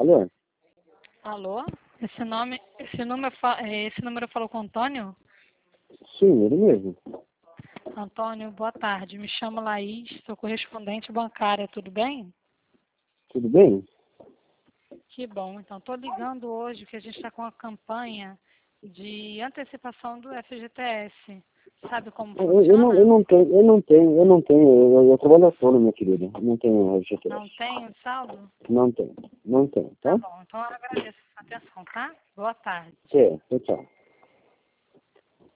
Alô? Alô? Esse número falou com o Antônio? Sim, ele mesmo. Antônio, boa tarde. Me chamo Laís, sou correspondente bancária, tudo bem? Tudo bem? Que bom. Então, estou ligando hoje que a gente está com a campanha de antecipação do FGTS. Sabe como funciona? Eu não tenho. Eu trabalho autônomo, minha querida. Não tenho FGTS. Não tem o saldo? Não tenho, Tá tá? bom. Então, eu agradeço a sua atenção, tá? Boa tarde. Tchau.